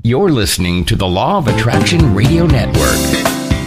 You're listening to the Law of Attraction Radio Network.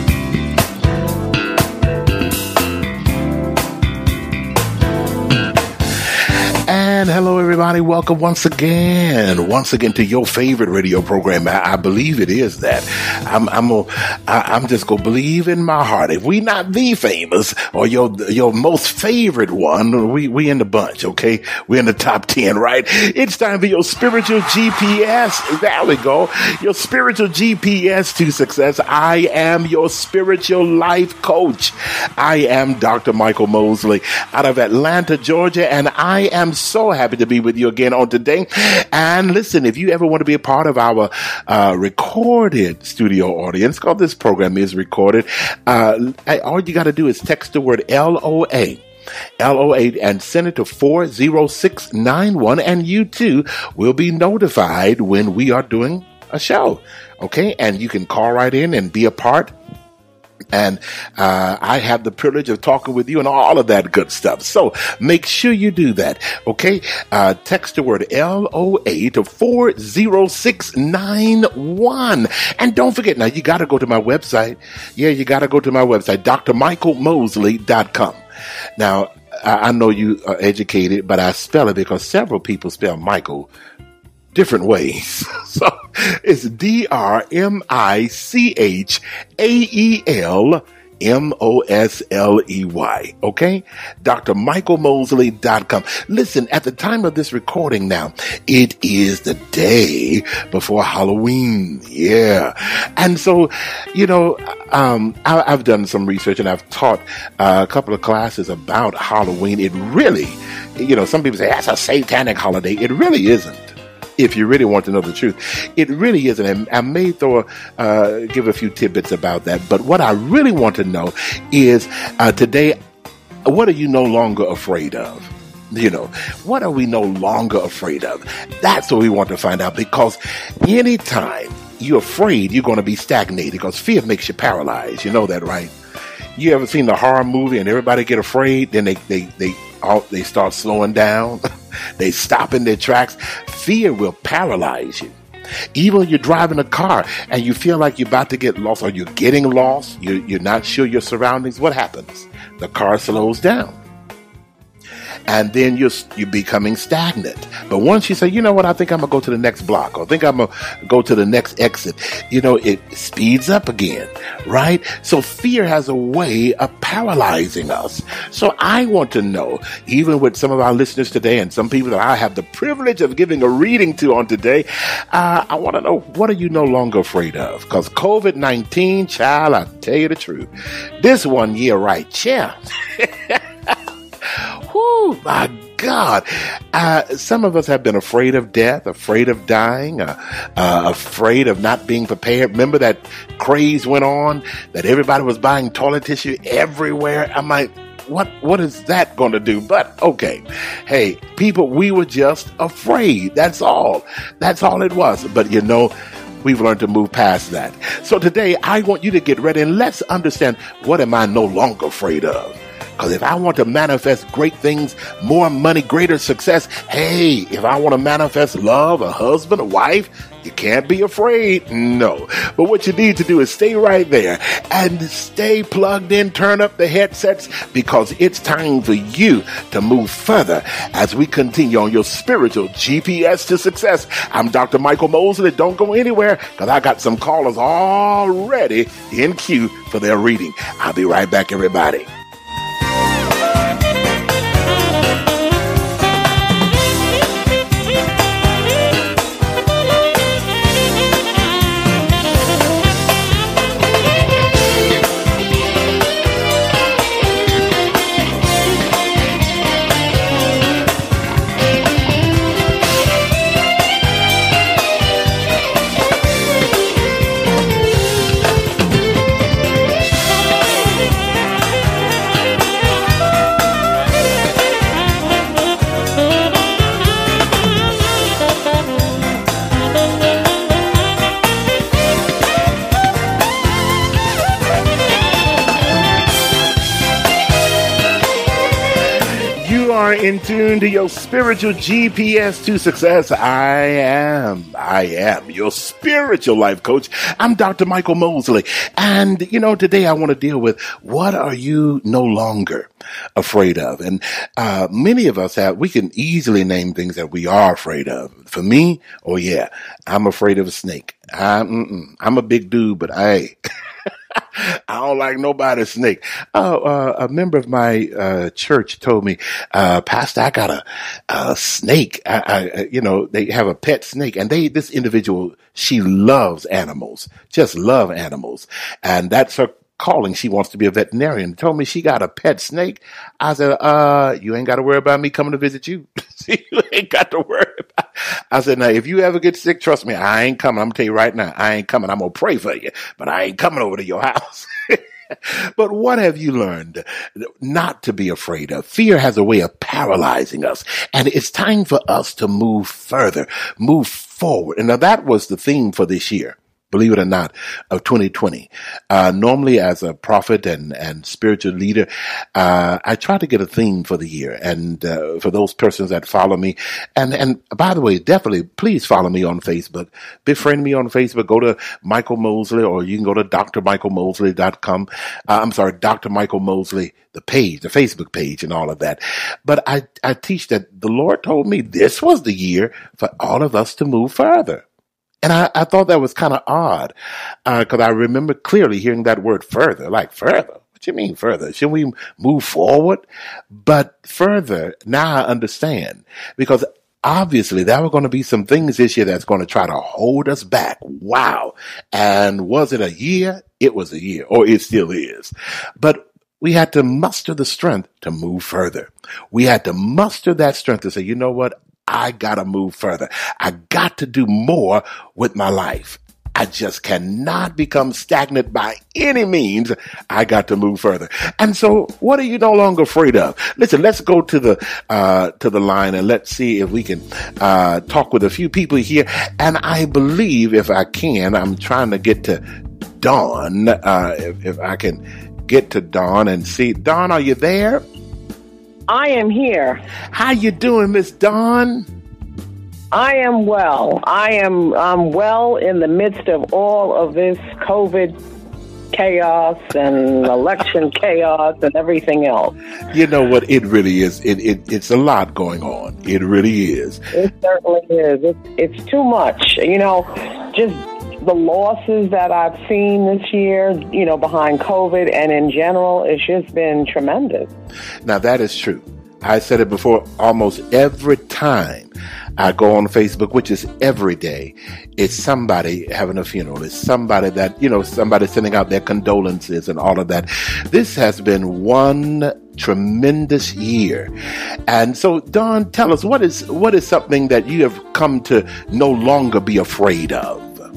And hello, everybody. Welcome once again to your favorite radio program. I believe it is that. I'm just gonna believe in my heart. If we not the famous or your most favorite one, we in the bunch. Okay, we're in the top 10, right? It's time for your spiritual GPS. There we go. Your spiritual GPS to success. I am your spiritual life coach. I am Dr. Michael Mosley out of Atlanta, Georgia, and I am so happy to be with you again on today. And listen, if you ever want to be a part of our recorded studio audience, because this program is recorded, all you got to do is text the word LOA. LOA and send it to 40691, and you too will be notified when we are doing a show. Okay, and you can call right in and be a part. And I have the privilege of talking with you and all of that good stuff. So make sure you do that. Okay. Text the word LOA to 40691. And don't forget, now you got to go to my website. Yeah, you got to go to my website, drmichaelmosley.com. Now, I know you are educated, but I spell it because several people spell Michael different ways. So it's DrMichaelMosley. Okay? drmichaelmosley.com. Listen, at the time of this recording now, it is the day before Halloween. Yeah. And so, I've done some research and I've taught a couple of classes about Halloween. It really, some people say that's a satanic holiday. It really isn't. If you really want to know the truth, it really isn't. And I may give a few tidbits about that. But what I really want to know is today, what are you no longer afraid of? What are we no longer afraid of? That's what we want to find out, because anytime you're afraid, you're going to be stagnated, because fear makes you paralyzed. You know that, right? You ever seen the horror movie and everybody get afraid, then they start slowing down. They stop in their tracks. Fear will paralyze you. Even when you're driving a car and you feel like you're about to get lost or you're getting lost, you're not sure your surroundings, what happens? The car slows down. And then you're becoming stagnant. But once you say, you know what, I think I'm going to go to the next block, or I think I'm going to go to the next exit, it speeds up again, right? So fear has a way of paralyzing us. So I want to know, even with some of our listeners today and some people that I have the privilege of giving a reading to on today, I want to know, what are you no longer afraid of? Because COVID-19, child, I'll tell you the truth. This 1 year right, yeah. Whoo, my God. Some of us have been afraid of death, afraid of dying, afraid of not being prepared. Remember that craze went on, that everybody was buying toilet tissue everywhere? I'm like, what is that going to do? But okay, hey, people, we were just afraid. That's all. That's all it was. But we've learned to move past that. So today, I want you to get ready and let's understand, what am I no longer afraid of? Because if I want to manifest great things, more money, greater success, hey, if I want to manifest love, a husband, a wife, you can't be afraid. No. But what you need to do is stay right there and stay plugged in, turn up the headsets, because it's time for you to move further as we continue on your spiritual GPS to success. I'm Dr. Michael Mosley. Don't go anywhere, because I got some callers already in queue for their reading. I'll be right back, everybody. are in tune to your spiritual GPS to success. I am your spiritual life coach. I'm Dr. Michael Mosley. And, today I want to deal with what are you no longer afraid of? And many of us we can easily name things that we are afraid of. For me, I'm afraid of a snake. I'm a big dude, but I don't like nobody's snake. A member of my church told me, Pastor, I got a snake. They have a pet snake, and this individual, she loves animals, just love animals, and that's her calling. She wants to be a veterinarian. Told me she got a pet snake. I said, you ain't got to worry about me coming to visit you. You ain't got to worry about. I said, now, if you ever get sick, trust me, I ain't coming. I'm gonna tell you right now, I ain't coming. I'm gonna pray for you, but I ain't coming over to your house. But what have you learned not to be afraid of? Fear has a way of paralyzing us, and it's time for us to move further, move forward. And now that was the theme for this year, believe it or not, of 2020. Normally as a prophet and spiritual leader, I try to get a theme for the year. And for those persons that follow me, and by the way, definitely please follow me on Facebook. Befriend me on Facebook. Go to Michael Mosley, or you can go to drmichaelmosley.com. I'm sorry, Dr. Michael Mosley, the page, the Facebook page and all of that. But I teach that the Lord told me this was the year for all of us to move further. And I thought that was kind of odd, because I remember clearly hearing that word further, like further. What you mean further? Shouldn't we move forward? But further, now I understand, because obviously there were going to be some things this year that's going to try to hold us back. Wow. And was it a year? It was a year, or it still is. But we had to muster the strength to move further. We had to muster that strength to say, you know what? I gotta move further. I got to do more with my life. I just cannot become stagnant by any means. I got to move further. And so what are you no longer afraid of? Listen, let's go to the line, and let's see if we can talk with a few people here. And I believe, if I can, I'm trying to get to Dawn. If I can get to Dawn and see. Dawn, are you there? I am here. How you doing, Miss Dawn? I am well. I'm well in the midst of all of this COVID chaos and election chaos and everything else. You know what? It really is. It's a lot going on. It really is. It certainly is. It's too much. Just the losses that I've seen this year, behind COVID and in general, it's just been tremendous. Now, that is true. I said it before, almost every time I go on Facebook, which is every day, it's somebody having a funeral. It's somebody that, somebody sending out their condolences and all of that. This has been one tremendous year. And so, Dawn, tell us, what is something that you have come to no longer be afraid of?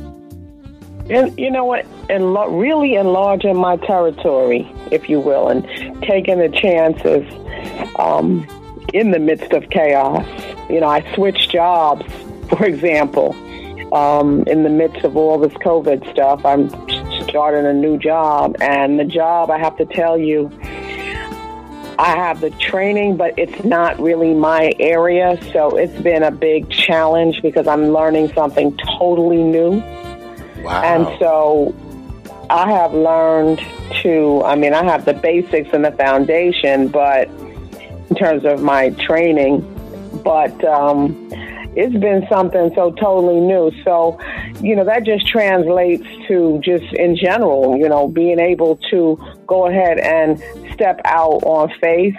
And you know what? Really enlarging my territory, if you will, and taking the chances in the midst of chaos. I switched jobs, for example, in the midst of all this COVID stuff. I'm starting a new job, and the job, I have to tell you, I have the training, but it's not really my area, so it's been a big challenge because I'm learning something totally new. Wow. And so I have learned I have the basics and the foundation, but in terms of my training, but it's been something so totally new. So, that just translates to just in general, being able to go ahead and step out on faith,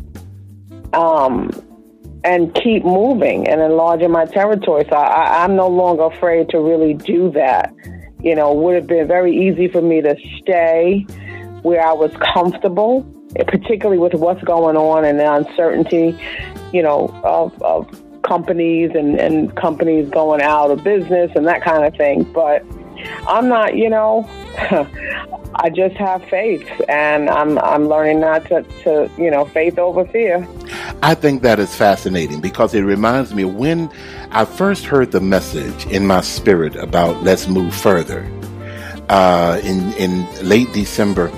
and keep moving and enlarging my territory. So I'm no longer afraid to really do that. It would have been very easy for me to stay where I was comfortable, particularly with what's going on and the uncertainty, of companies and companies going out of business and that kind of thing. But I'm not, I just have faith, and I'm learning not to faith over fear. I think that is fascinating, because it reminds me when I first heard the message in my spirit about let's move further, in late December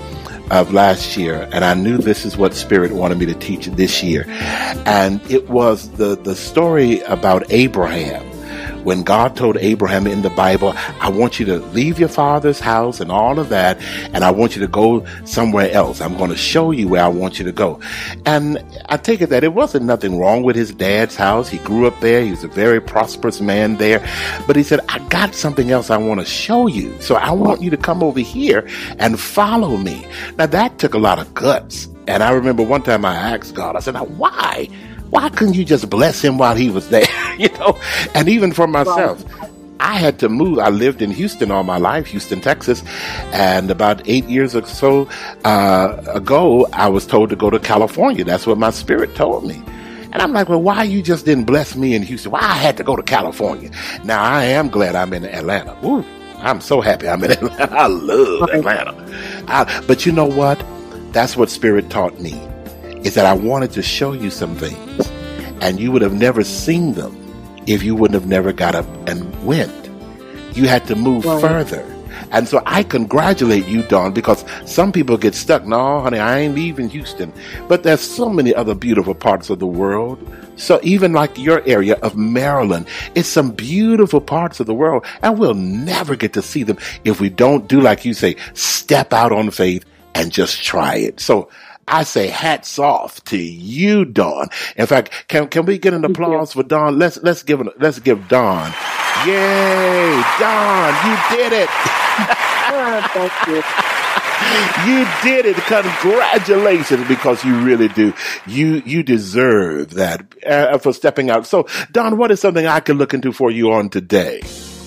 of last year, and I knew this is what Spirit wanted me to teach this year. And it was the story about Abraham. When God told Abraham in the Bible, I want you to leave your father's house and all of that, and I want you to go somewhere else. I'm going to show you where I want you to go. And I take it that it wasn't nothing wrong with his dad's house. He grew up there. He was a very prosperous man there. But he said, I got something else I want to show you. So I want you to come over here and follow me. Now, that took a lot of guts. And I remember one time I asked God, I said, now, why? Why couldn't you just bless him while he was there? And even for myself, I had to move. I lived in Houston all my life, Houston, Texas. And about 8 years or so ago, I was told to go to California. That's what my spirit told me. And I'm like, well, why you just didn't bless me in Houston? Why I had to go to California? Now, I am glad I'm in Atlanta. Woo, I'm so happy I'm in Atlanta. I love Atlanta. But you know what? That's what Spirit taught me, is that I wanted to show you some things, and you would have never seen them if you wouldn't have never got up and went. You had to move further. And so I congratulate you, Dawn, because some people get stuck. No, honey, I ain't leaving Houston. But there's so many other beautiful parts of the world. So even like your area of Maryland, it's some beautiful parts of the world, and we'll never get to see them if we don't do, like you say, step out on faith and just try it. So I say hats off to you, Dawn. In fact, can we get an applause for Dawn? Let's give Dawn. Yay, Dawn, you did it. Thank you. You did it. Congratulations, because you really do. You deserve that for stepping out. So, Dawn, what is something I can look into for you on today?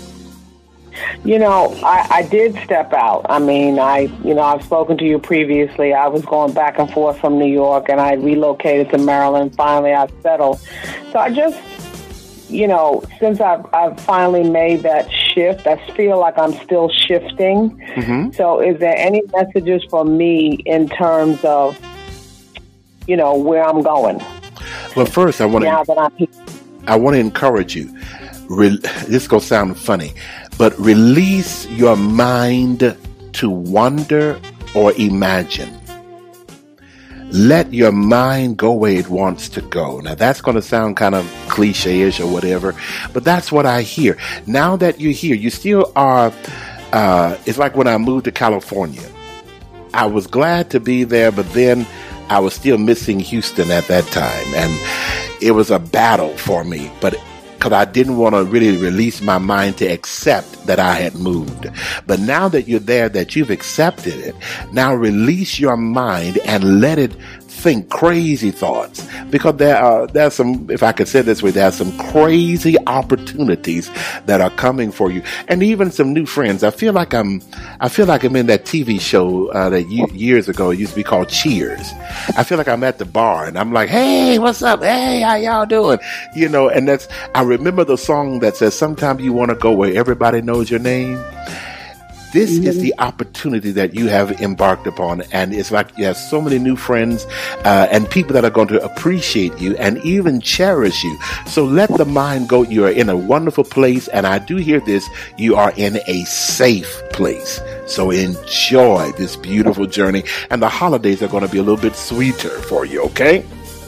I did step out. I mean, I've spoken to you previously. I was going back and forth from New York, and I relocated to Maryland. Finally, I settled. So I just, since I've finally made that shift, I feel like I'm still shifting. Mm-hmm. So is there any messages for me in terms of, where I'm going? Well, first, I want to encourage you. This is going to sound funny, but release your mind to wonder or imagine. Let your mind go where it wants to go. Now, that's going to sound kind of cliche-ish or whatever, but that's what I hear. Now that you're here, you still are, it's like when I moved to California. I was glad to be there, but then I was still missing Houston at that time, and it was a battle for me, but because I didn't want to really release my mind to accept that I had moved. But now that you're there, that you've accepted it, now release your mind and let it think crazy thoughts. Because there's some, if I could say it this way, there's some crazy opportunities that are coming for you, and even some new friends. I feel like I'm in that TV show that years ago, it used to be called Cheers. I feel like I'm at the bar and I'm like, hey, what's up? Hey, how y'all doing? And I remember the song that says, sometimes you want to go where everybody knows your name. This is the opportunity that you have embarked upon, and it's like you have so many new friends and people that are going to appreciate you and even cherish you. So let the mind go. You are in a wonderful place, and I do hear this, you are in a safe place. So enjoy this beautiful journey, and the holidays are going to be a little bit sweeter for you, okay?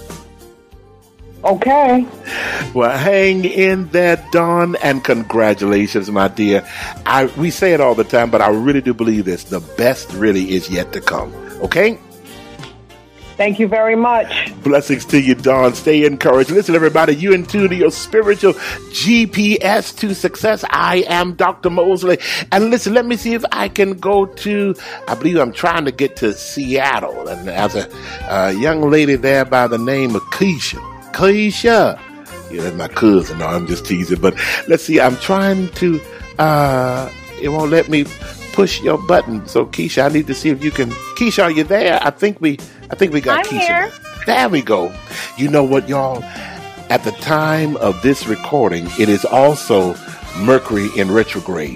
Okay. Well, hang in there, Dawn, and congratulations, my dear. We say it all the time, but I really do believe this. The best really is yet to come. Okay? Thank you very much. Blessings to you, Dawn. Stay encouraged. Listen, everybody, you in tune to your spiritual GPS to success. I am Dr. Mosley. And listen, let me see if I can go to, I believe I'm trying to get to Seattle. And there's a young lady there by the name of Keisha. That's my cousin. No, I'm just teasing. But let's see. I'm trying to, it won't let me push your button. So Keisha, I need to see if you can. Keisha, are you there? I think we got I'm Keisha. Here. There we go. You know what, y'all? At the time of this recording, it is also Mercury in retrograde.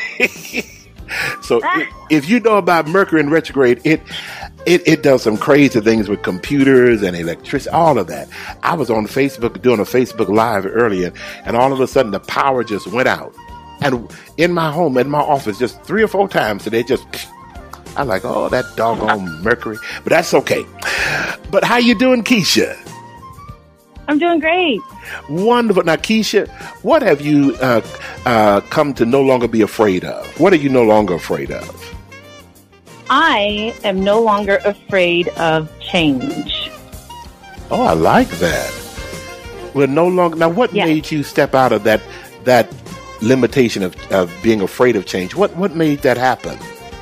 So if you know about Mercury in retrograde, it does some crazy things with computers and electricity, all of that. I was on Facebook doing a Facebook Live earlier, and all of a sudden the power just went out. And in my home, in my office, just 3 or 4 times today, just I like, oh, that doggone Mercury. But that's okay. But how you doing, Keisha? I'm doing great. Wonderful. Now, Keisha, what have you come to no longer be afraid of? What are you no longer afraid of? I am no longer afraid of change. Oh, I like that. We're no longer. Now, what made you step out of that limitation of being afraid of change? What made that happen?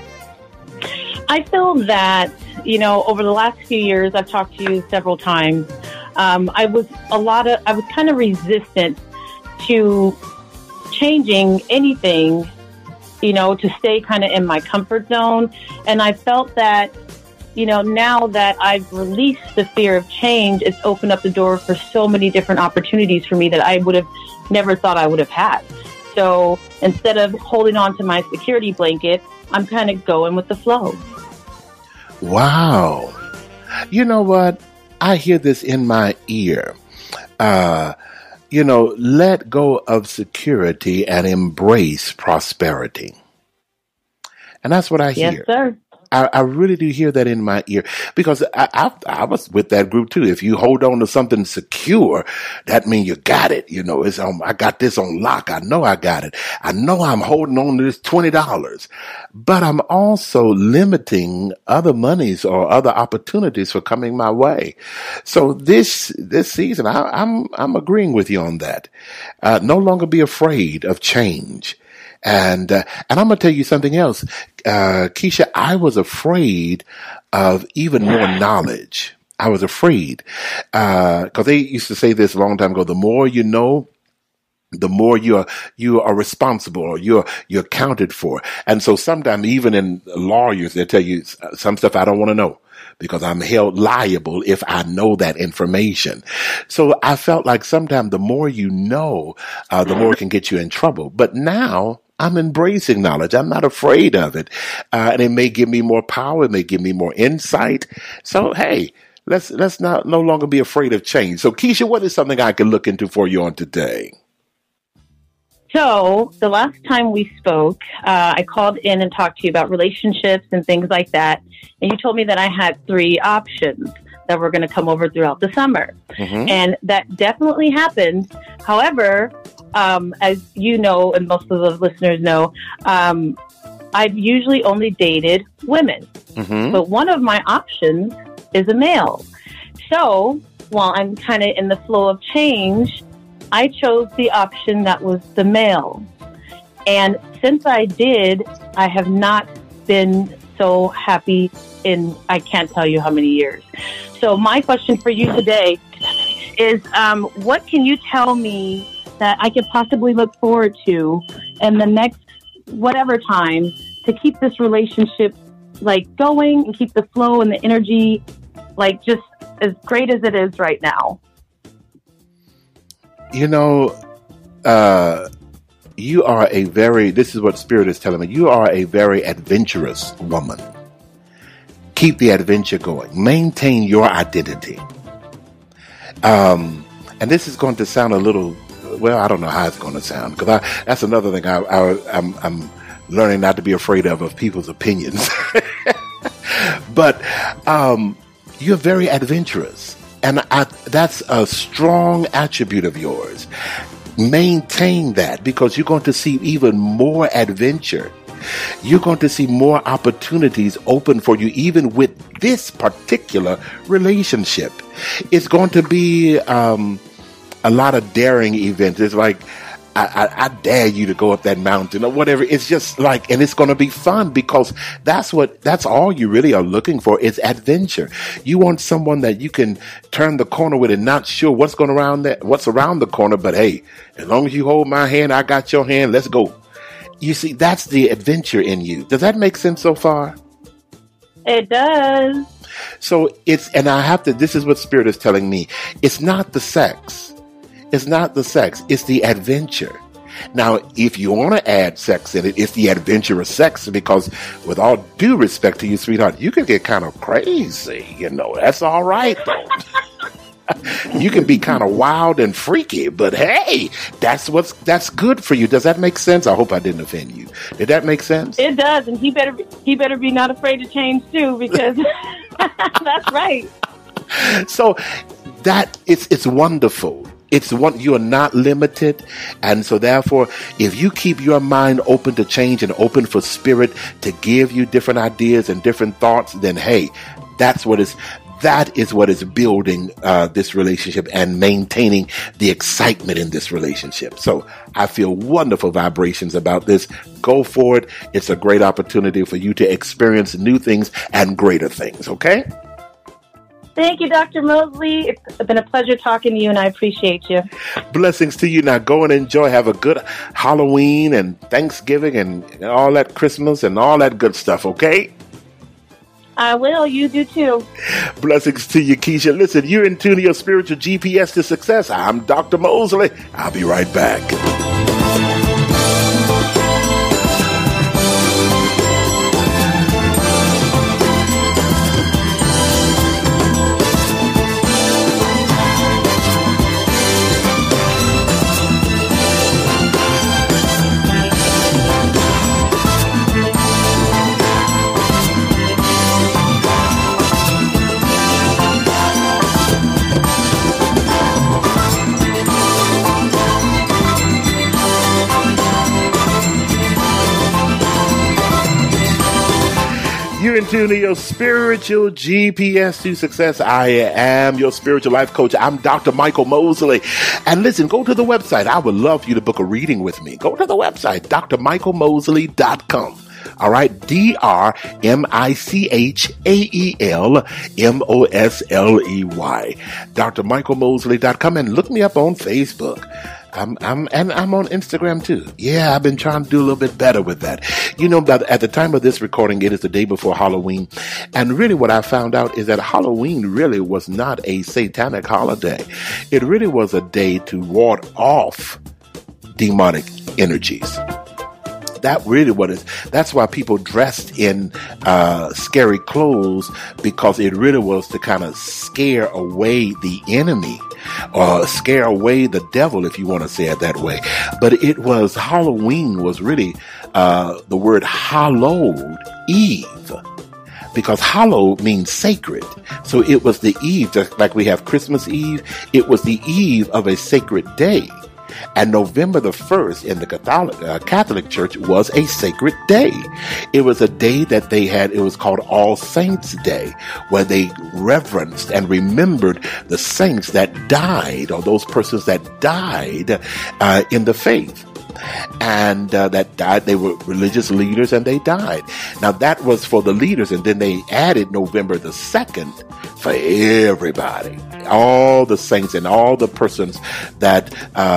I feel that, over the last few years, I've talked to you several times. I was kind of resistant to changing anything, to stay kind of in my comfort zone. And I felt that, now that I've released the fear of change, it's opened up the door for so many different opportunities for me that I would have never thought I would have had. So instead of holding on to my security blanket, I'm kind of going with the flow. Wow. You know what? I hear this in my ear. Let go of security and embrace prosperity. And that's what I hear. Yes, sir. I really do hear that in my ear, because I was with that group too. If you hold on to something secure, that means you got it. It's I got this on lock. I know I got it. I know I'm holding on to this $20, but I'm also limiting other monies or other opportunities for coming my way. So this season, I'm agreeing with you on that. No longer be afraid of change. And I'm going to tell you something else. Keisha, I was afraid of even more knowledge. I was afraid, cause they used to say this a long time ago, the more you know, the more you are responsible, or you're accounted for. And so sometimes even in lawyers, they tell you some stuff I don't want to know, because I'm held liable if I know that information. So I felt like sometimes the more you know, the more it can get you in trouble. But now I'm embracing knowledge. I'm not afraid of it. And it may give me more power. It may give me more insight. So, hey, let's no longer be afraid of change. So, Keisha, what is something I can look into for you on today? So the last time we spoke, I called in and talked to you about relationships and things like that. And you told me that I had 3 options that were going to come over throughout the summer. Mm-hmm. And that definitely happened. However, as you know, and most of the listeners know, I've usually only dated women. Mm-hmm. But one of my options is a male. So while I'm kind of in the flow of change, I chose the option that was the male. And since I did, I have not been so happy in, I can't tell you how many years. So my question for you today is, what can you tell me that I could possibly look forward to in the next whatever time to keep this relationship going and keep the flow and the energy just as great as it is right now? You are this is what Spirit is telling me, you are a very adventurous woman. Keep the adventure going. Maintain your identity. And this is going to sound a little, well, I don't know how it's going to sound, because that's another thing I'm learning not to be afraid of people's opinions. But you're very adventurous. And that's a strong attribute of yours. Maintain that, because you're going to see even more adventure. You're going to see more opportunities open for you, even with this particular relationship. It's going to be a lot of daring events. It's like, I dare you to go up that mountain or whatever. It's just and it's going to be fun, because that's all you really are looking for is adventure. You want someone that you can turn the corner with and not sure what's around the corner, but hey, as long as you hold my hand, I got your hand, let's go. You see, that's the adventure in you. Does that make sense so far? It does. So this is what Spirit is telling me. It's not the sex. It's not the sex. It's the adventure. Now, if you want to add sex in it, it's the adventurous sex, because with all due respect to you, sweetheart, you can get kind of crazy. That's all right, though. You can be kind of wild and freaky, but hey, that's good for you. Does that make sense? I hope I didn't offend you. Did that make sense? It does, and he better be not afraid to change too, because that's right. So that it's wonderful. You are not limited. And so therefore, if you keep your mind open to change and open for spirit to give you different ideas and different thoughts, then hey, that is what is building this relationship and maintaining the excitement in this relationship. So I feel wonderful vibrations about this. Go for it. It's a great opportunity for you to experience new things and greater things. Okay? Thank you, Dr. Mosley. It's been a pleasure talking to you, and I appreciate you. Blessings to you. Now go and enjoy. Have a good Halloween and Thanksgiving and all that Christmas and all that good stuff, okay? I will. You do too. Blessings to you, Keisha. Listen, you're in tune to your spiritual GPS to success. I'm Dr. Mosley. I'll be right back. You're in tune to your spiritual GPS to success. I am your spiritual life coach. I'm Dr. Michael Mosley. And listen, go to the website. I would love for you to book a reading with me. Go to the website, drmichaelmosley.com. All right, DrMichaelMosley. drmichaelmosley.com, and look me up on Facebook. I'm on Instagram too. Yeah, I've been trying to do a little bit better with that. You know, at the time of this recording, it is the day before Halloween. And really what I found out is that Halloween really was not a satanic holiday. It really was a day to ward off demonic energies. That really what is. That's why people dressed in scary clothes, because it really was to kind of scare away the enemy, or scare away the devil, if you want to say it that way. But it was, Halloween was really the word hallowed Eve, because hallow means sacred. So it was the eve, just like we have Christmas Eve. It was the eve of a sacred day. And November the 1st in the Catholic Church was a sacred day. It was a day that they had, it was called All Saints Day, where they reverenced and remembered the saints that died, or those persons that died in the faith. And that died, they were religious leaders and they died. Now that was for the leaders, and then they added November the 2nd for everybody, all the saints and all the persons that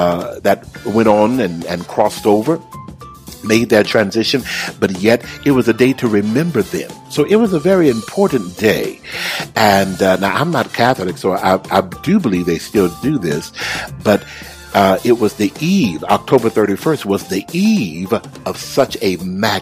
went on and crossed over, made that transition, but yet it was a day to remember them. So it was a very important day. And now I'm not Catholic, so I do believe they still do this, but it was the eve, October 31st was the eve of such a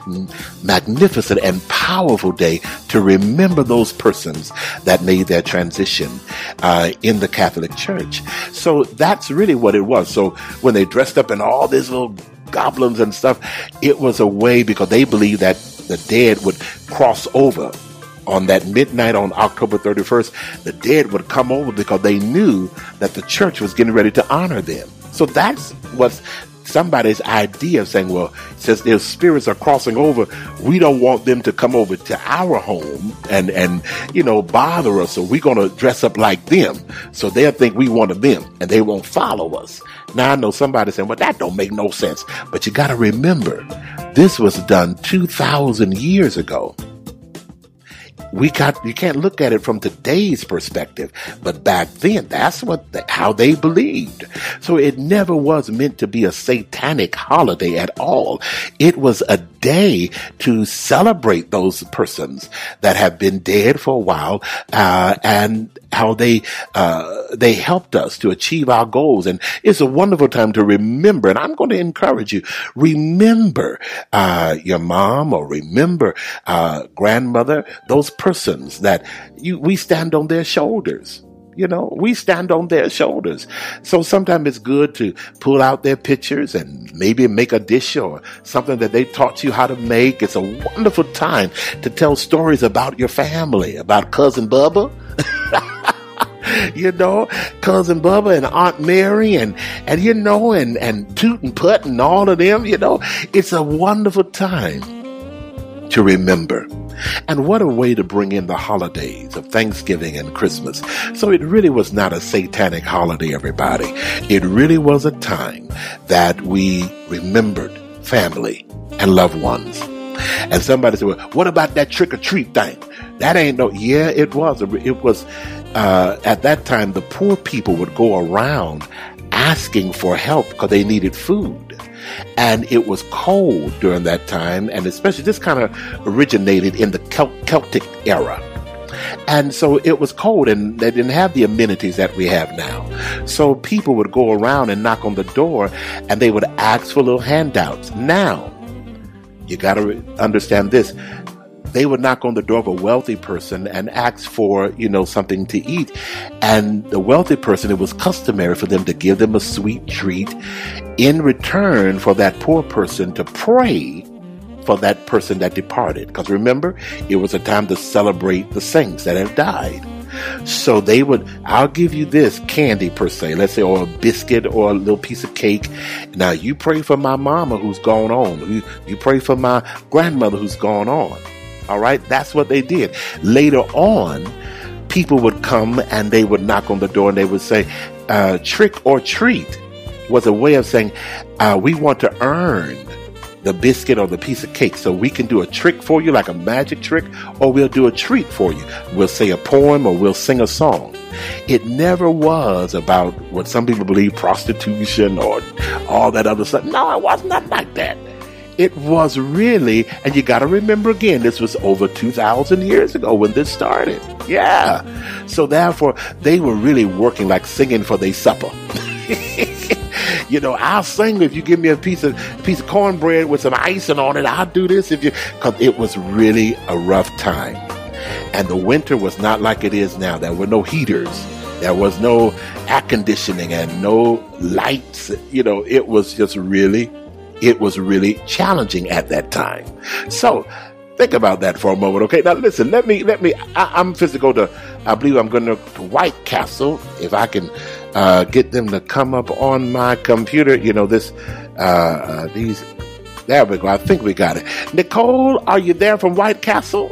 magnificent and powerful day to remember those persons that made their transition in the Catholic Church. So that's really what it was. So when they dressed up in all these little goblins and stuff, it was a way, because they believed that the dead would cross over. On that midnight on October 31st, the dead would come over, because they knew that the church was getting ready to honor them. So that's what somebody's idea of saying, well, since their spirits are crossing over, we don't want them to come over to our home and bother us. So we're going to dress up like them. So they'll think we one of them and they won't follow us. Now I know somebody saying, well, that don't make no sense. But you got to remember, this was done 2,000 years ago. You can't look at it from today's perspective, but back then, that's how they believed. So it never was meant to be a satanic holiday at all. It was a day to celebrate those persons that have been dead for a while, and how they helped us to achieve our goals. And it's a wonderful time to remember. And I'm going to encourage you, remember your mom, or remember grandmother, those persons that we stand on their shoulders. we stand on their shoulders. So sometimes it's good to pull out their pictures and maybe make a dish or something that they taught you how to make. It's a wonderful time to tell stories about your family, about Cousin Bubba. Cousin Bubba and Aunt Mary and Toot and Putt and all of them, it's a wonderful time to remember. And what a way to bring in the holidays of Thanksgiving and Christmas. So it really was not a satanic holiday, everybody. It really was a time that we remembered family and loved ones. And somebody said, well, what about that trick-or-treat thing? That ain't it was. It was, at that time, the poor people would go around asking for help because they needed food. And it was cold during that time, and especially this kind of originated in the Celtic era. And so it was cold, and they didn't have the amenities that we have now. So people would go around and knock on the door, and they would ask for little handouts. Now, you got to understand this. They would knock on the door of a wealthy person and ask for, something to eat. And the wealthy person, it was customary for them to give them a sweet treat in return for that poor person to pray for that person that departed. Because remember, it was a time to celebrate the saints that have died. So they would, I'll give you this candy per se, let's say, or a biscuit or a little piece of cake. Now you pray for my mama who's gone on. You pray for my grandmother who's gone on. All right, that's what they did. Later on, people would come and they would knock on the door and they would say, trick or treat was a way of saying, we want to earn the biscuit or the piece of cake. So we can do a trick for you, like a magic trick, or we'll do a treat for you. We'll say a poem or we'll sing a song. It never was about what some people believe, prostitution or all that other stuff. No, it was not like that. It was really, and you got to remember again, this was over 2,000 years ago when this started. Yeah. So therefore, they were really working like singing for their supper. I'll sing if you give me a piece of cornbread with some icing on it. I'll do this because it was really a rough time. And the winter was not like it is now. There were no heaters. There was no air conditioning and no lights. It was really challenging at that time. So think about that for a moment, okay? Now listen, I'm physical I believe I'm going to White Castle, if I can get them to come up on my computer. There we go. I think we got it. Nicole, are you there from White Castle?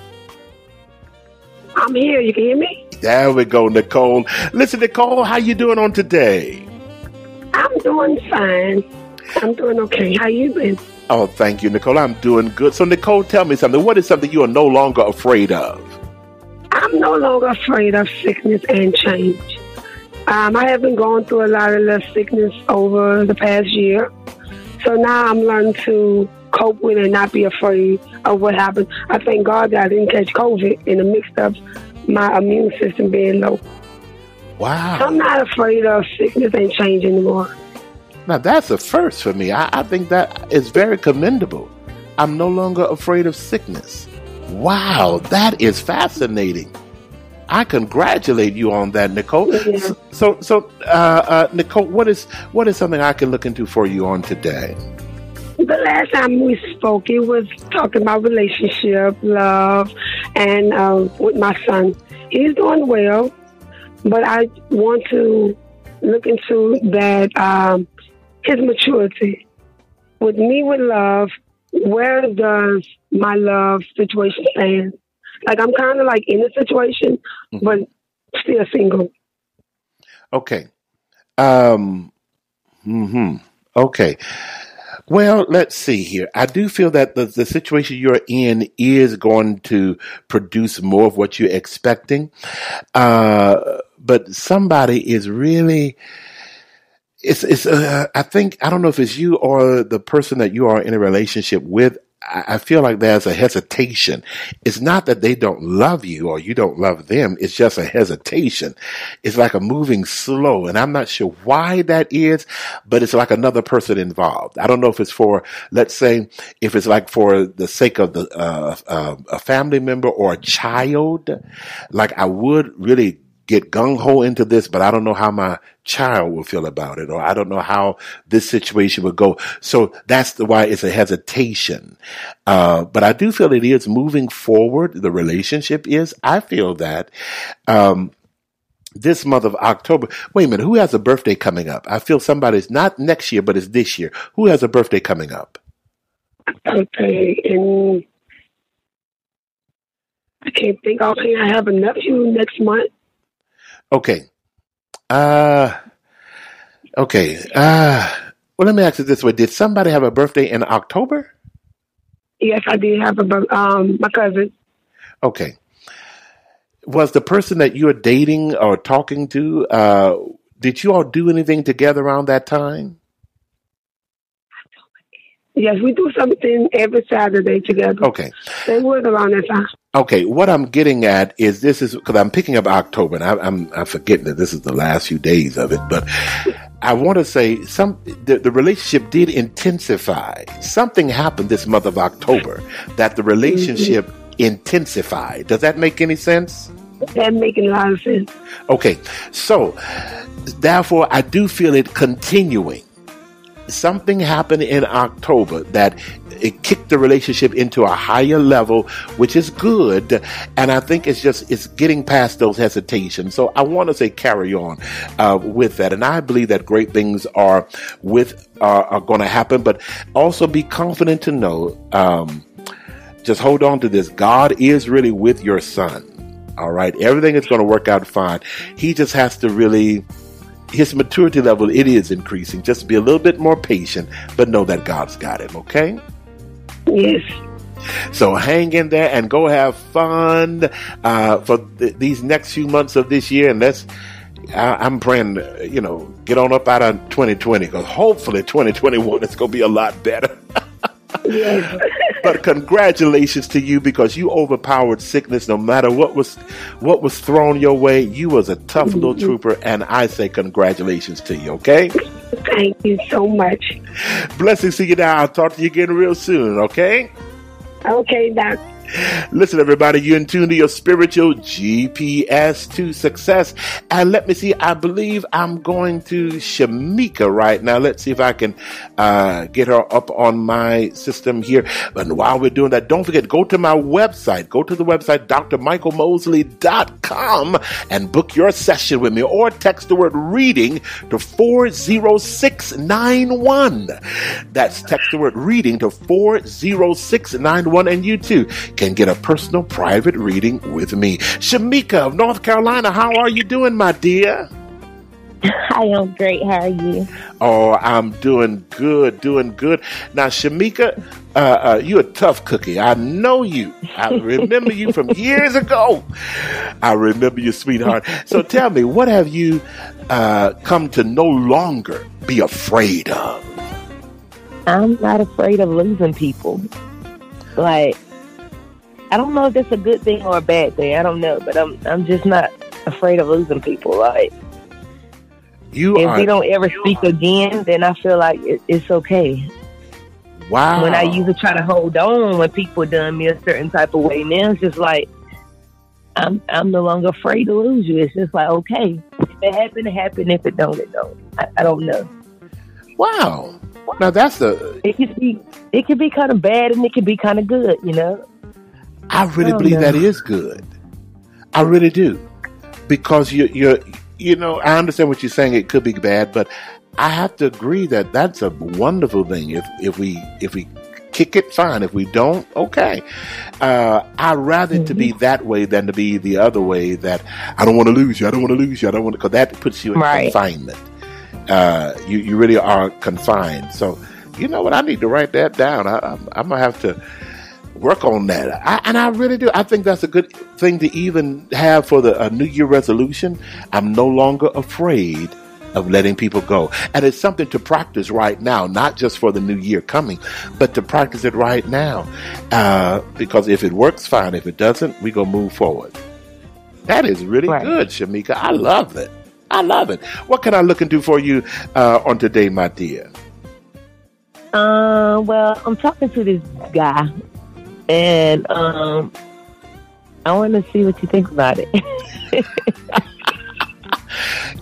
I'm here. You can hear me? There we go, Nicole. Listen, Nicole, how you doing on today? I'm doing fine. I'm doing okay. How you been? Oh, thank you, Nicole. I'm doing good. So, Nicole, tell me something. What is something you are no longer afraid of? I'm no longer afraid of sickness and change. I have been going through a lot of sickness over the past year. So now I'm learning to cope with it and not be afraid of what happened. I thank God that I didn't catch COVID in the mix of my immune system being low. Wow. So I'm not afraid of sickness and change anymore. Now, that's a first for me. I think that is very commendable. I'm no longer afraid of sickness. Wow, that is fascinating. I congratulate you on that, Nicole. Yeah. So, Nicole, what is something I can look into for you on today? The last time we spoke, it was talking about relationship, love, and with my son. He's doing well, but I want to look into that. His maturity. With me with love, where does my love situation stand? Like, I'm kind of like in a situation, but still single. Okay. Okay. Well, let's see here. I do feel that the situation you're in is going to produce more of what you're expecting. But somebody is really... I think, I don't know if it's you or the person that you are in a relationship with. I feel like there's a hesitation. It's not that they don't love you or you don't love them. It's just a hesitation. It's like a moving slow. And I'm not sure why that is, but it's like another person involved. I don't know if it's for, let's say, if it's like for the sake of a family member or a child. Like, I would really get gung-ho into this, but I don't know how my child will feel about it, or I don't know how this situation would go. So that's why it's a hesitation. But I do feel it is moving forward. The relationship is. I feel that this month of October. Wait a minute. Who has a birthday coming up? I feel somebody's not next year, but it's this year. Who has a birthday coming up? Okay, and I can't think. Okay, I have a nephew next month. Okay. Okay. Well, let me ask you this way. Did somebody have a birthday in October? Yes, I did have my cousin. Okay. Was the person that you were dating or talking to, did you all do anything together around that time? Yes, we do something every Saturday together. Okay. They was around that time. Okay, what I'm getting at is because I'm picking up October, and I'm forgetting that this is the last few days of it, but I want to say the relationship did intensify. Something happened this month of October that the relationship intensified. Does that make any sense? That making a lot of sense. Okay, so therefore I do feel it continuing. Something happened in October that it kicked the relationship into a higher level, which is good. And I think it's getting past those hesitations. So I want to say carry on with that. And I believe that great things are going to happen, but also be confident to know, just hold on to this. God is really with your son. All right. Everything is going to work out fine. He just has to really, his maturity level, it is increasing. Just be a little bit more patient, but know that God's got him, okay? Yes. So hang in there and go have fun for these next few months of this year. And I'm praying, get on up out of 2020, because hopefully 2021 is going to be a lot better. Yes. But congratulations to you, because you overpowered sickness. No matter what was thrown your way, you was a tough little trooper, and I say congratulations to you, okay? Thank you so much. Blessings to you now. I'll talk to you again real soon, okay? Okay, Doc. Listen, everybody, you're in tune to your spiritual GPS to success. And let me see, I believe I'm going to Shamika right now. Let's see if I can get her up on my system here. But while we're doing that, don't forget, go to my website. Go to the website, drmichaelmosley.com, and book your session with me, or text the word reading to 40691. That's text the word reading to 40691, and you too can get a personal private reading with me. Shamika of North Carolina, how are you doing, my dear? I am great. How are you? Oh, I'm doing good. Now, Shamika, you're a tough cookie. I know you. I remember you from years ago. I remember you, sweetheart. So tell me, what have you come to no longer be afraid of? I'm not afraid of losing people. Like, I don't know if that's a good thing or a bad thing. I don't know, but I'm just not afraid of losing people. Like, if we don't ever speak again, then I feel like it's okay. Wow. When I used to try to hold on when people done me a certain type of way, now it's just like I'm no longer afraid to lose you. It's just like, okay, if it happened, it happened. If it don't, it don't. I don't know. Wow. Now it could be kind of bad, and it could be kind of good, I really believe that is good. I really do. Because I understand what you're saying. It could be bad, but I have to agree that that's a wonderful thing. If we kick it, fine. If we don't, okay. I'd rather to be that way than to be the other way, that I don't want to lose you. I don't want to lose you. I don't want to, because that puts you in confinement. You really are confined. So, you know what? I need to write that down. I'm going to have to work on that. I really do. I think that's a good thing to even have for a New Year resolution. I'm no longer afraid of letting people go. And it's something to practice right now, not just for the new year coming, but to practice it right now. Because if it works, fine. If it doesn't, we go move forward. That is really good, Shamika. I love it. What can I look into for you on today, my dear? Well, I'm talking to this guy, and I want to see what you think about it.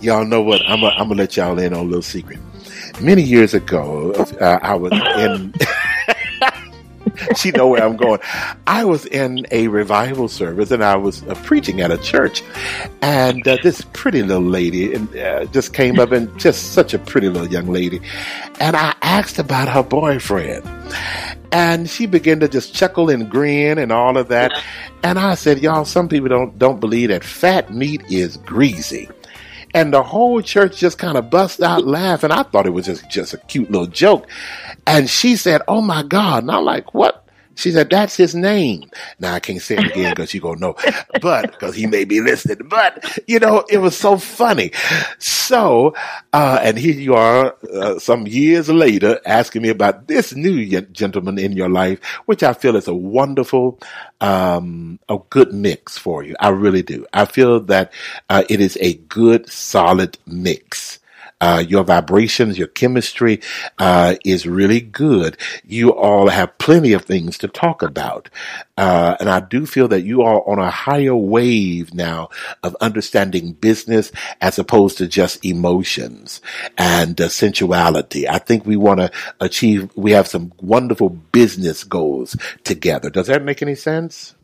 Y'all know what? I'm gonna let y'all in on a little secret. Many years ago, I was in. She know where I'm going. I was in a revival service, and I was preaching at a church, and this pretty little lady just came up, and just such a pretty little young lady, and I asked about her boyfriend, and she began to just chuckle and grin and all of that, and I said, y'all, some people don't believe that fat meat is greasy. And the whole church just kind of bust out laughing. I thought it was just a cute little joke. And she said, oh my God. And I'm like, what? She said, that's his name. Now I can't say it again because you're going to know, but because he may be listening, but it was so funny. So, and here you are, some years later asking me about this new gentleman in your life, which I feel is a wonderful, a good mix for you. I really do. I feel that, it is a good, solid mix. Your vibrations, your chemistry, is really good. You all have plenty of things to talk about. And I do feel that you are on a higher wave now of understanding business as opposed to just emotions and sensuality. I think we want to we have some wonderful business goals together. Does that make any sense?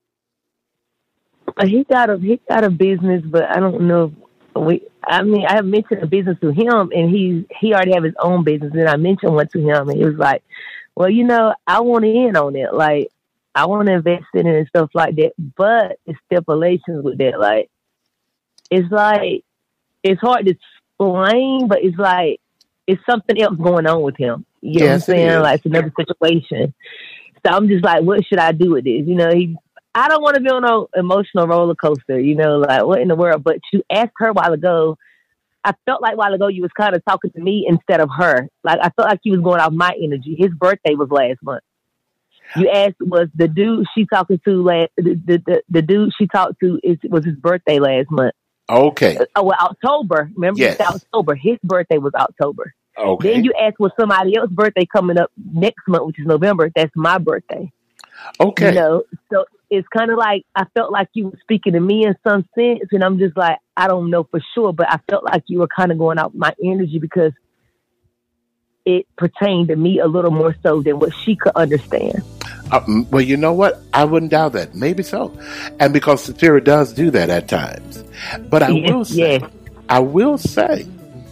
He got a business, but I don't know. I have mentioned a business to him, and he already have his own business. And I mentioned one to him, and he was like, "Well, I want in on it. Like, I want to invest in it and stuff like that. But the stipulations with that, like, it's hard to explain, but it's something else going on with him. You know what I'm saying? Like, it's another situation. So I'm just like, what should I do with this? I don't want to be on an emotional roller coaster, like what in the world? But you asked her a while ago. I felt like a while ago you was kind of talking to me instead of her. Like, I felt like you was going off my energy. His birthday was last month. You asked, was the dude she talking to the dude she talked to was his birthday last month? Okay. October. Remember, yes. It's October. His birthday was October. Okay. Then you asked, was somebody else's birthday coming up next month, which is November? That's my birthday. Okay. So it's kind of like I felt like you were speaking to me in some sense, and I'm just like, I don't know for sure, but I felt like you were kind of going out my energy because it pertained to me a little more so than what she could understand. Well, you know what? I wouldn't doubt that. Maybe so. And because the Spirit does do that at times. But I will say,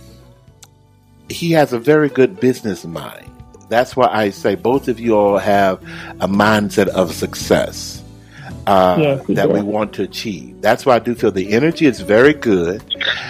he has a very good business mind. That's why I say both of you all have a mindset of success that we want to achieve. That's why I do feel the energy is very good.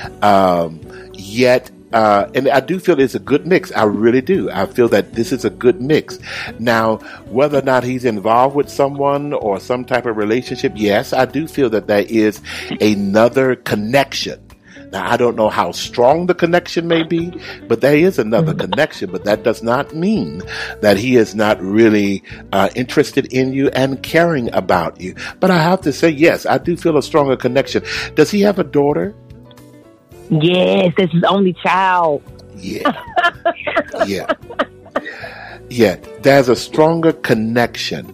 Yet, and I do feel it's a good mix. I really do. I feel that this is a good mix. Now, whether or not he's involved with someone or some type of relationship, yes, I do feel that there is another connection. Now, I don't know how strong the connection may be, but there is another connection. But that does not mean that he is not really interested in you and caring about you. But I have to say, yes, I do feel a stronger connection. Does he have a daughter? Yes, that's his only child. Yeah. There's a stronger connection.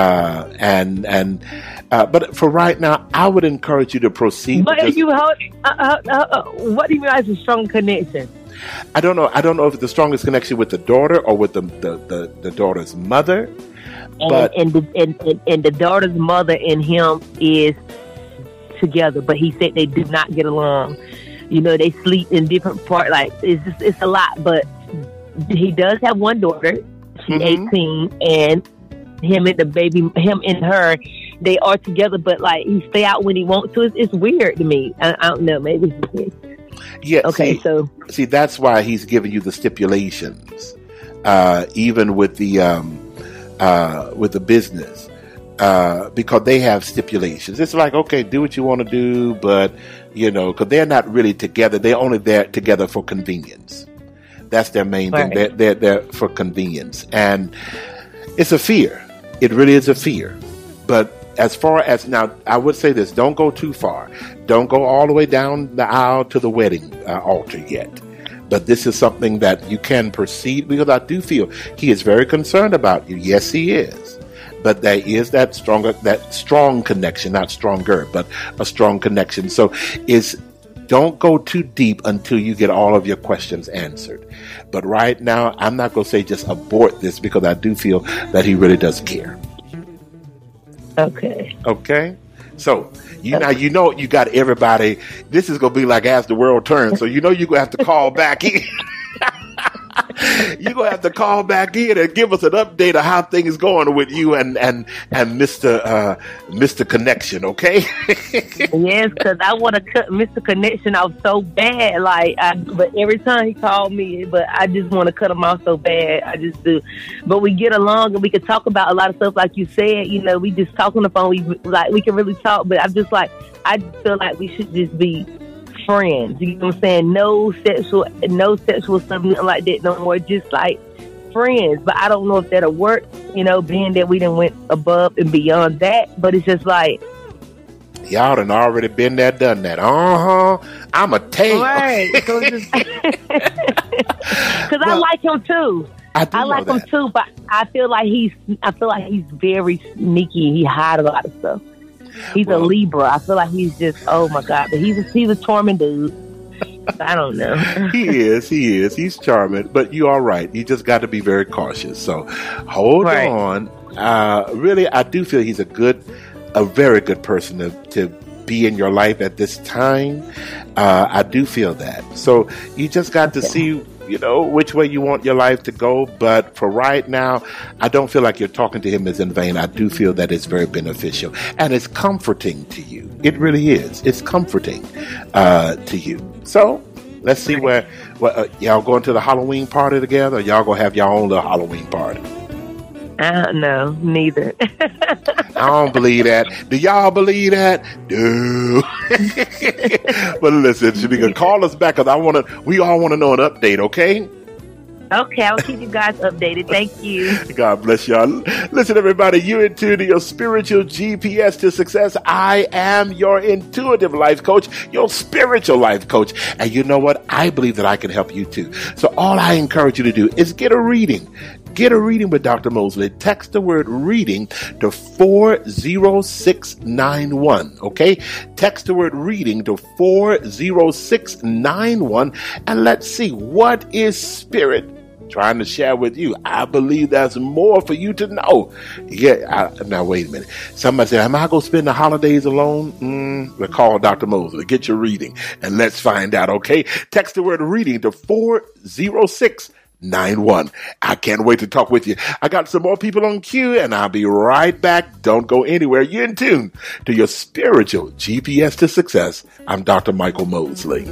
But for right now, I would encourage you to proceed. But what do you mean by a strong connection? I don't know. I don't know if it's the strongest connection with the daughter or with the daughter's mother. And the daughter's mother and him is together, but he said they do not get along. They sleep in different parts. Like, it's a lot. But he does have one daughter. She's 18, and him and her, they are together, but like he stay out when he wants to. It's weird to me. I don't know. Maybe it's just me. Yeah. Okay. See, that's why he's giving you the stipulations, even with the business, because they have stipulations. It's like, okay, do what you want to do, but because they're not really together. They're only there together for convenience. That's their main thing. They're there for convenience, and it's a fear. It really is a fear. But as far as now, I would say this: don't go too far. Don't go all the way down the aisle to the wedding altar yet. But this is something that you can proceed, because I do feel he is very concerned about you. Yes, he is. But there is that strong connection, not stronger, but a strong connection. So don't go too deep until you get all of your questions answered. But right now, I'm not going to say just abort this, because I do feel that he really does care. Okay. Okay? So, now you know you got everybody. This is going to be like As the World Turns. So, you're going to have to call back in. You're going to have to call back in and give us an update of how things going with you and Mr. Connection, okay? Yes, because I want to cut Mr. Connection off so bad. But every time he called me, but I just want to cut him off so bad. I just do. But we get along and we can talk about a lot of stuff, like you said. We just talk on the phone. We can really talk. But I'm just I feel like we should just be friends. You know what I'm saying? No sexual stuff, nothing like that no more. Just like friends. But I don't know if that'll work, being that we done went above and beyond that. But it's just like, y'all done already been there, done that. I'm a tell. Right. Because I like him too. I like him too, but I feel like he's very sneaky. He hides a lot of stuff. He's a Libra. I feel like he's just, oh my God, but he's a charming dude. I don't know. He is. He's charming, but you are right. You just got to be very cautious. So hold on. Really, I do feel he's a very good person to be in your life at this time. I do feel that. So you just got to see, which way you want your life to go. But for right now, I don't feel like you're talking to him is in vain. I do feel that it's very beneficial and it's comforting to you. It really is. It's comforting to you. So let's see where y'all going to the Halloween party together, or y'all gonna have your own little Halloween party? No, neither. I don't believe that. Do y'all believe that? No. But listen, Shanika, call us back, because we all want to know an update, okay? Okay, I'll keep you guys updated. Thank you. God bless y'all. Listen, everybody, you're in tune to your spiritual GPS to success. I am your intuitive life coach, your spiritual life coach. And you know what? I believe that I can help you too. So all I encourage you to do is get a reading. Get a reading with Dr. Mosley. Text the word reading to 40691. Okay? Text the word reading to 40691. And let's see, what is Spirit trying to share with you? I believe there's more for you to know. Now, wait a minute. Somebody said, am I going to spend the holidays alone? We'll call Dr. Mosley. Get your reading and let's find out, okay? Text the word reading to 40691. I can't wait to talk with you. I got some more people on queue, and I'll be right back. Don't go anywhere. You're in tune to your spiritual GPS to success. I'm Dr. Michael Mosley.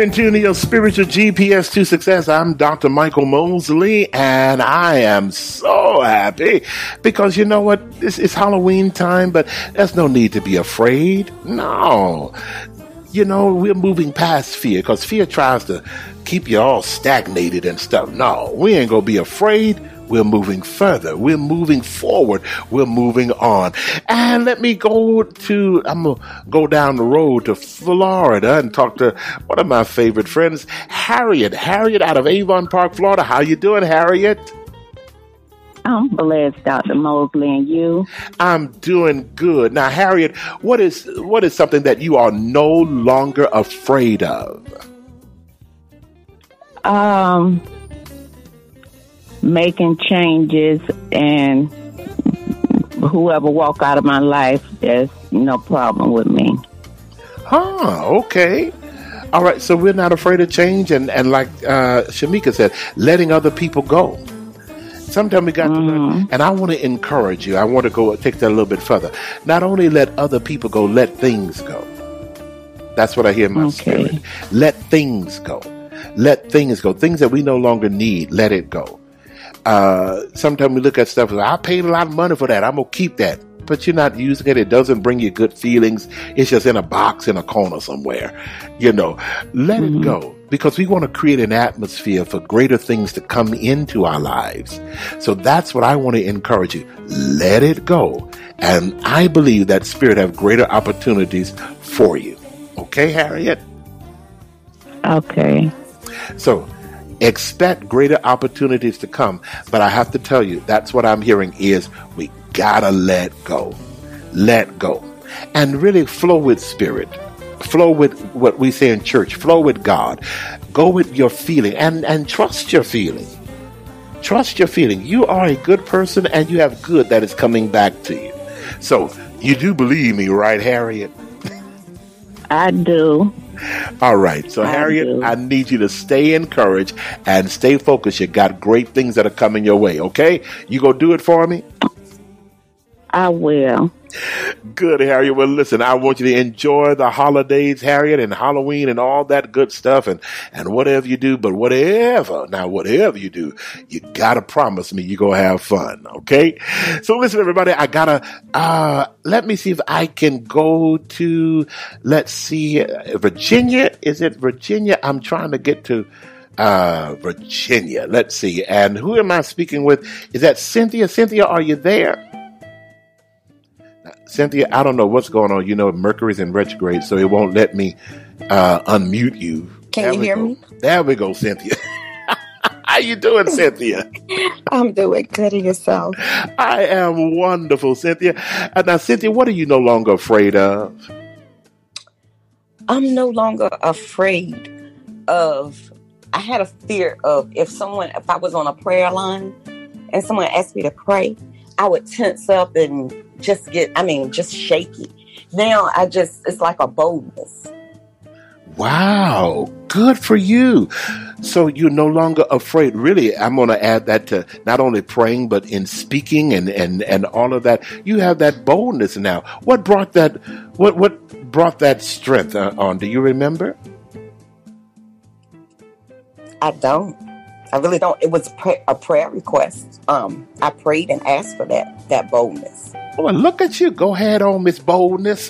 in tune to your spiritual GPS to success. I'm Dr. Michael Mosley, and I am so happy because you know what? It's Halloween time, but there's no need to be afraid. No. You know, we're moving past fear because fear tries to keep you all stagnated and stuff. No, we ain't going to be afraid. We're moving further. We're moving forward. We're moving on. And I'm going to go down the road to Florida and talk to one of my favorite friends, Harriet. Harriet out of Avon Park, Florida. How you doing, Harriet? I'm blessed, Dr. Mosley, and you? I'm doing good. Now, Harriet, what is something that you are no longer afraid of? Making changes, and whoever walk out of my life, there's no problem with me. Okay. All right, so we're not afraid of change, and like Shamika said, letting other people go. Sometimes we got to learn, and I want to encourage you. I want to go take that a little bit further. Not only let other people go, let things go. That's what I hear in my spirit. Let things go. Let things go. Things that we no longer need, let it go. Sometimes we look at stuff like, I paid a lot of money for that. I'm going to keep that. But you're not using it. It doesn't bring you good feelings. It's just in a box in a corner somewhere. Let it go. Because we want to create an atmosphere for greater things to come into our lives. So that's what I want to encourage you. Let it go. And I believe that Spirit have greater opportunities for you. Okay, Harriet? Okay. So expect greater opportunities to come. But I have to tell you, that's what I'm hearing is we gotta let go. Let go. And really flow with Spirit. Flow with what we say in church. Flow with God. Go with your feeling and trust your feeling. Trust your feeling. You are a good person and you have good that is coming back to you. So you do believe me, right, Harriet? I do. All right. So, Harriet, I need you to stay encouraged and stay focused. You got great things that are coming your way, okay? You go do it for me? I will. Good, Harriet. Well, listen, I want you to enjoy the holidays, Harriet, and Halloween and all that good stuff and whatever you do. But whatever you do, you got to promise me you're going to have fun, okay? So listen, everybody, I got to, let me see if I can go to, let's see, Virginia. Is it Virginia? I'm trying to get to Virginia. Let's see. And who am I speaking with? Is that Cynthia? Cynthia, are you there? Cynthia, I don't know what's going on. You know, Mercury's in retrograde, so it won't let me unmute you. Can you hear me? There we go, Cynthia. How you doing, Cynthia? I'm doing good. And yourself? I am wonderful, Cynthia. Now, Cynthia, what are you no longer afraid of? I'm no longer afraid of. I had a fear of if I was on a prayer line and someone asked me to pray, I would tense up and just shaky. Now it's like a boldness. Wow. Good for you. So you're no longer afraid. Really, I'm going to add that to not only praying, but in speaking and all of that. You have that boldness now. What brought that, what brought that strength on? Do you remember? I don't. I really don't. It was a prayer request. I prayed and asked for that boldness. Well, look at you. Go ahead on, Miss Boldness.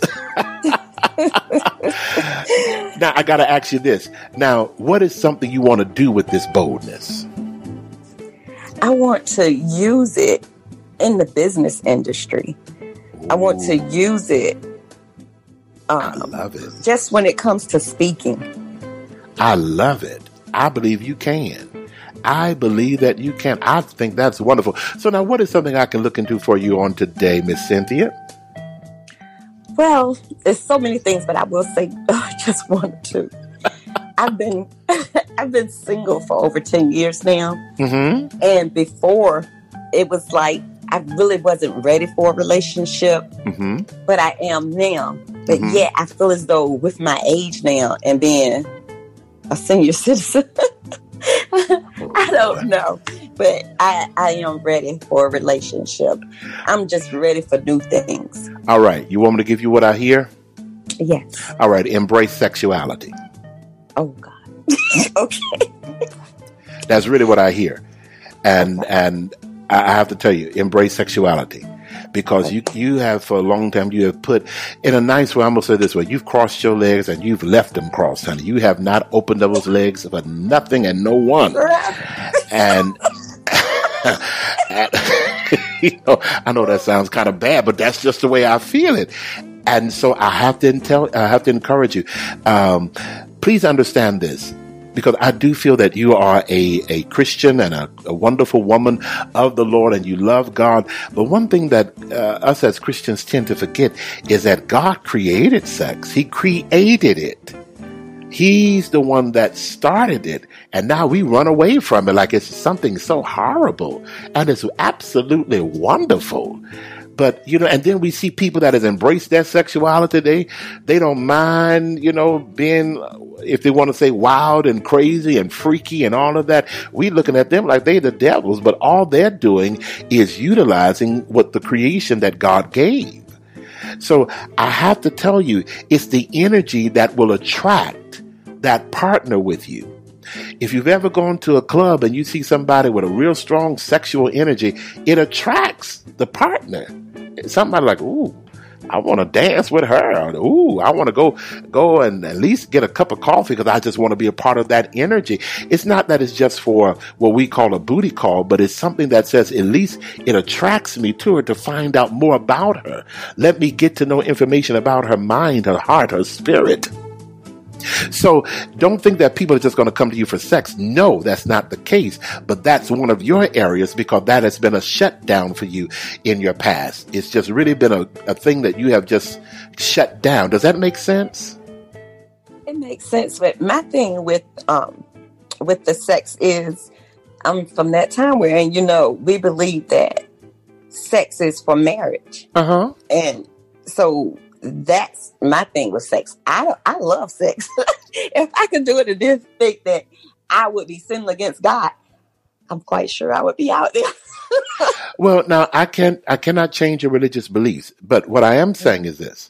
Now, I got to ask you this. Now, what is something you want to do with this boldness? I want to use it in the business industry. Ooh. I want to use it. I love it. Just when it comes to speaking. I love it. I believe you can. I believe that you can. I think that's wonderful. So now what is something I can look into for you on today, Miss Cynthia? Well, there's so many things, but I will say just one or two. I've been single for over 10 years now. Mm-hmm. And before, it was like I really wasn't ready for a relationship, mm-hmm. but I am now. But mm-hmm. yeah, I feel as though with my age now and being a senior citizen, I don't know, but I am ready for a relationship. I'm just ready for new things. All right. You want me to give you what I hear? Yes. All right. Embrace sexuality. Oh, God. Okay. That's really what I hear. And I have to tell you, embrace sexuality. Because you have for a long time, you have put, in a nice way, I'm going to say this way, you've crossed your legs and you've left them crossed, honey. You have not opened those legs for nothing and no one. And, I know that sounds kind of bad, but that's just the way I feel it. And so I have to encourage you. Please understand this. Because I do feel that you are a Christian and a wonderful woman of the Lord and you love God. But one thing that us as Christians tend to forget is that God created sex. He created it. He's the one that started it. And now we run away from it like it's something so horrible. And it's absolutely wonderful. But, and then we see people that have embraced their sexuality. They don't mind, being, if they want to say wild and crazy and freaky and all of that. We looking at them like they the devils, but all they're doing is utilizing what the creation that God gave. So I have to tell you, it's the energy that will attract that partner with you. If you've ever gone to a club and you see somebody with a real strong sexual energy, it attracts the partner. Somebody like, ooh, I want to dance with her. Or, ooh, I want to go and at least get a cup of coffee because I just want to be a part of that energy. It's not that it's just for what we call a booty call, but it's something that says at least it attracts me to her to find out more about her. Let me get to know information about her mind, her heart, her spirit. So don't think that people are just going to come to you for sex. No, that's not the case. But that's one of your areas because that has been a shutdown for you in your past. It's just really been a thing that you have just shut down. Does that make sense? It makes sense. But my thing with the sex is I'm from that time where, we believe that sex is for marriage. Uh-huh. And so that's my thing with sex. I love sex. If I could do it and didn't think that I would be sinning against God, I'm quite sure I would be out there. Well, now I cannot change your religious beliefs, but what I am saying is this.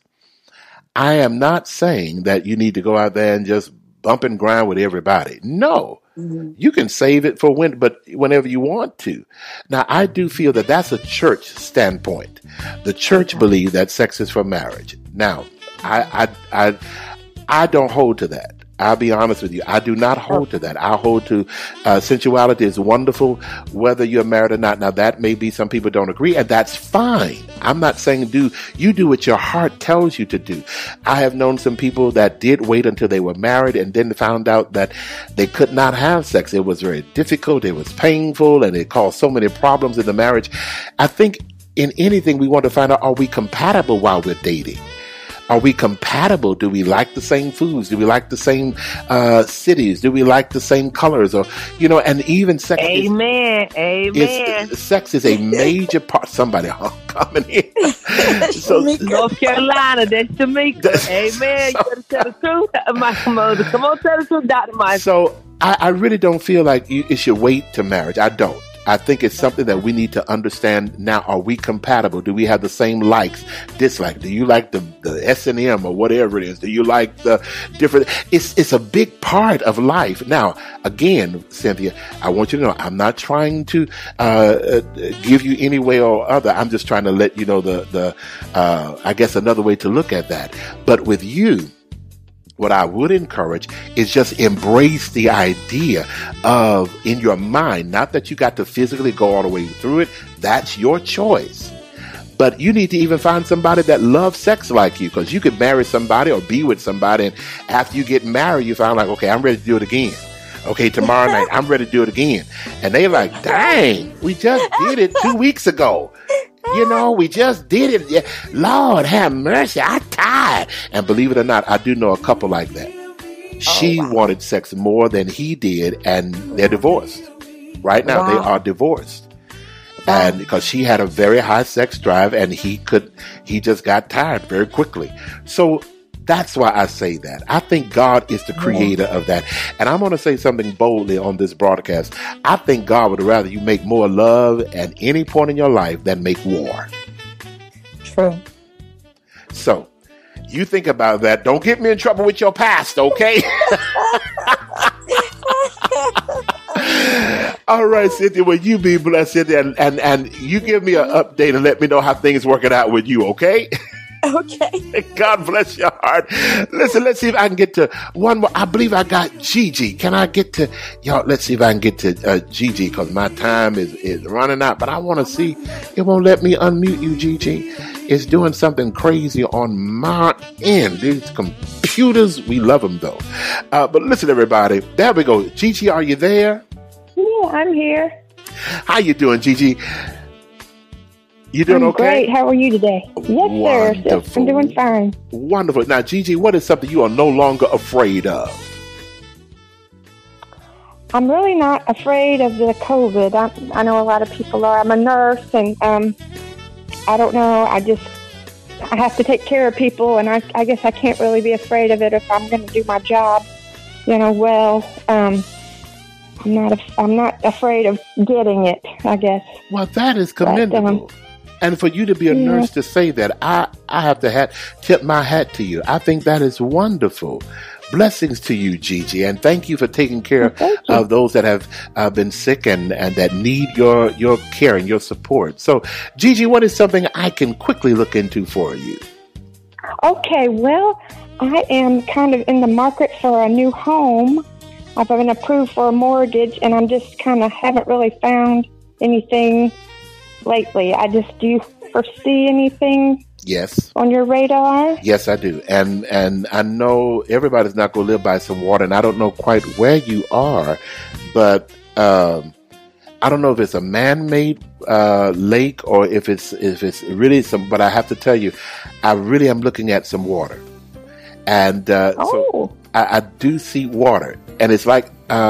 I am not saying that you need to go out there and just bump and grind with everybody. No. Mm-hmm. You can save it for but whenever you want to. Now, I do feel that that's a church standpoint. The church believes that sex is for marriage. Now, I don't hold to that. I'll be honest with you. I do not hold to that. I hold to sensuality is wonderful, whether you're married or not. Now, that may be some people don't agree, and that's fine. I'm not saying do what your heart tells you to do. I have known some people that did wait until they were married and then found out that they could not have sex. It was very difficult. It was painful, and it caused so many problems in the marriage. I think in anything we want to find out, are we compatible while we're dating? Are we compatible? Do we like the same foods? Do we like the same cities? Do we like the same colors? Or, and even sex. Amen. Sex is a major part. Somebody coming in. So, North Carolina, that's Tamika. Amen. You better tell the truth. Come on, tell the truth, Dr. Mike. So I really don't feel like it should wait to marriage. I don't. I think it's something that we need to understand now. Are we compatible? Do we have the same likes, dislikes? Do you like the S&M or whatever it is? Do you like the different? It's a big part of life. Now, again, Cynthia, I want you to know I'm not trying to give you any way or other. I'm just trying to let you know I guess another way to look at that. But with you, what I would encourage is just embrace the idea of, in your mind, not that you got to physically go all the way through it. That's your choice. But you need to even find somebody that loves sex like you, because you could marry somebody or be with somebody, and after you get married, you find like, okay, I'm ready to do it again. Okay, tomorrow night, I'm ready to do it again. And they like, dang, we just did it 2 weeks ago. We just did it. Yeah. Lord have mercy. I'm tired. And believe it or not, I do know a couple like that. She wanted sex more than he did, and they're divorced. Right now, they are divorced. And because she had a very high sex drive, and he just got tired very quickly. So that's why I say that. I think God is the creator of that. And I'm going to say something boldly on this broadcast. I think God would rather you make more love at any point in your life than make war. True. So you think about that. Don't get me in trouble with your past, okay? All right, Cynthia. Well, you be blessed, Cynthia, and you give me an update and let me know how things working out with you, okay? Okay. God bless your heart. Listen, let's see if I can get to one more. I believe I got Gigi. Can I get to y'all? Let's see if I can get to Gigi, because my time is running out. But I want to see. It won't let me unmute you, Gigi. It's doing something crazy on my end. These computers, we love them though. But listen, everybody. There we go. Gigi, are you there? Yeah, I'm here. How you doing, Gigi? You doing okay? Great. How are you today? Yes, sir. I'm doing fine. Wonderful. Now, Gigi, what is something you are no longer afraid of? I'm really not afraid of the COVID. I know a lot of people are. I'm a nurse, and I don't know. I have to take care of people, and I guess I can't really be afraid of it if I'm going to do my job, well. I'm not afraid of getting it, I guess. Well, that is commendable. And for you to be a nurse to say that, I have to tip my hat to you. I think that is wonderful. Blessings to you, Gigi, and thank you for taking care of those that have been sick and that need your care and your support. So, Gigi, what is something I can quickly look into for you? Okay, well, I am kind of in the market for a new home. I've been approved for a mortgage, and I'm just kind of haven't really found anything lately. Do you foresee anything? Yes. On your radar? Yes, I do. And I know everybody's not going to live by some water, and I don't know quite where you are, but I don't know if it's a man-made lake or if it's really some, but I have to tell you, I really am looking at some water. And so I do see water. And it's like,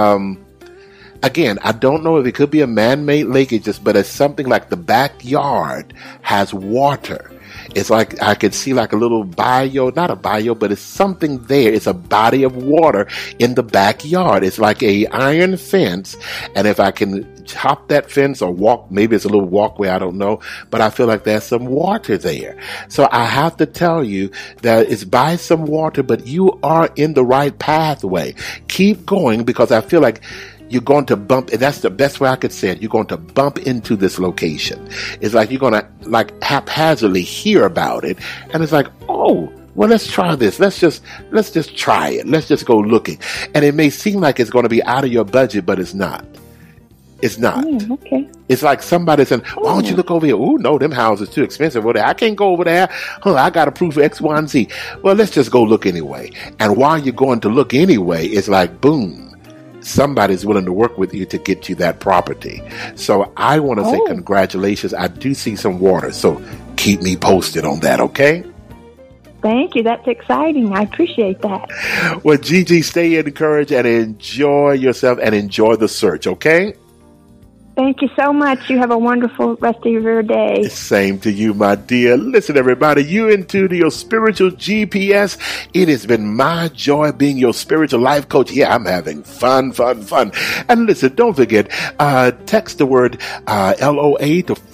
again, I don't know if it could be a man-made lake, but it's something like the backyard has water. It's like I could see like a little not a bayou, but it's something there. It's a body of water in the backyard. It's like a iron fence. And if I can hop that fence or walk, maybe it's a little walkway, I don't know, but I feel like there's some water there. So I have to tell you that it's by some water, but you are in the right pathway. Keep going, because I feel like you're going to bump, and that's the best way I could say it. You're going to bump into this location. It's like you're going to like haphazardly hear about it, and it's like, oh, well, let's try this. Let's just try it. Let's just go looking. And it may seem like it's going to be out of your budget, but it's not. It's not. Okay. It's like somebody saying, why don't you look over here? Oh, no, them houses too expensive over there. I can't go over there. I got to prove for X, Y, and Z. Well, let's just go look anyway. And while you're going to look anyway, it's like, boom, somebody's willing to work with you to get you that property. So I want to say congratulations. I do see some water. So keep me posted on that, okay? Thank you. That's exciting. I appreciate that. Well, Gigi, stay encouraged and enjoy yourself and enjoy the search, okay? Thank you so much. You have a wonderful rest of your day. Same to you, my dear. Listen, everybody, you into your spiritual GPS. It has been my joy being your spiritual life coach. Yeah, I'm having fun. And listen, don't forget, text the word LOA to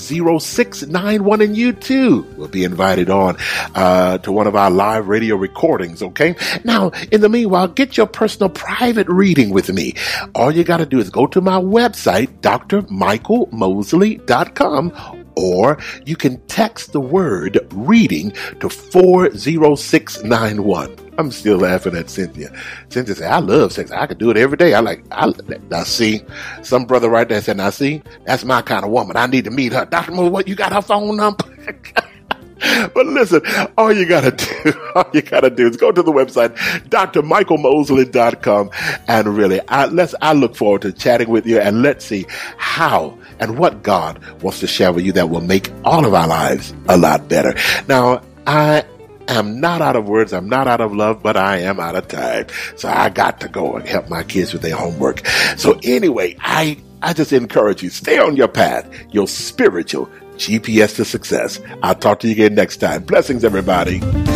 40691, and you too will be invited on to one of our live radio recordings, okay? Now, in the meanwhile, get your personal private reading with me. All you got to do is go to my website, drmichaelmosley.com, or you can text the word reading to 40691. I'm still laughing at Cynthia. Cynthia said, I love sex. I could do it every day. Now see, some brother right there said, now see, that's my kind of woman. I need to meet her. Dr. Mo, what, you got her phone number? But listen, all you gotta do is go to the website, drmichaelmosley.com, and really, I look forward to chatting with you, and let's see how and what God wants to share with you that will make all of our lives a lot better. Now, I am not out of words, I'm not out of love, but I am out of time. So I got to go and help my kids with their homework. So anyway, I just encourage you, stay on your path, your spiritual GPS to success. I'll talk to you again next time. Blessings, everybody.